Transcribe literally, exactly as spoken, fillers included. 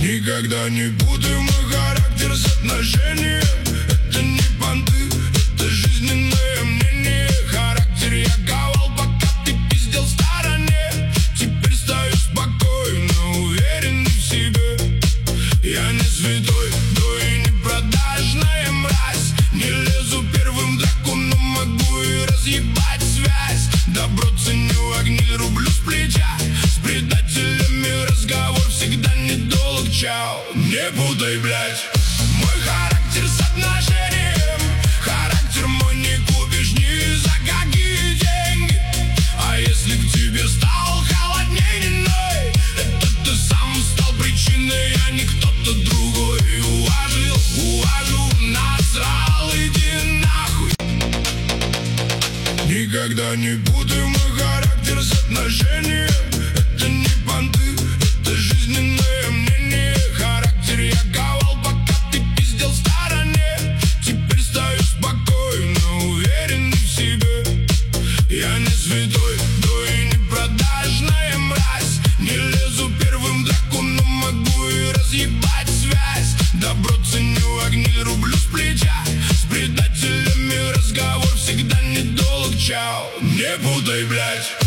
Никогда не путай мой характер с отношением. Это не понты, это жизненное мнение. Характер я ковал, пока ты пиздел в стороне. Теперь стою спокойно, уверенный в себе. Я не святой, но и не продажная мразь. Не лезу первым в драку, но могу и разъебать связь. Добро ценю, а гниль рублю с плеча. С предателями разговор всегда недолг, чао. Не путай, блядь, мой характер с отношением. Характер мой не купишь ни за какие деньги. А если к тебе стал холодней неной, это ты сам стал причиной, а не кто-то другой. Уважил, уважу, насрал, иди нахуй. Никогда не путай мой характер с отношением. Это не понты, это жизненное мнение. Характер я ковал, пока ты пиздел в стороне. Теперь стою спокойно, уверенный в себе. Я не святой, но и не продажная мразь. Не лезу первым в драку, но могу и разъебать связь. Добро ценю, а гниль рублю с плеча. С предателями разговор всегда недолг, чао. Не путай, блядь.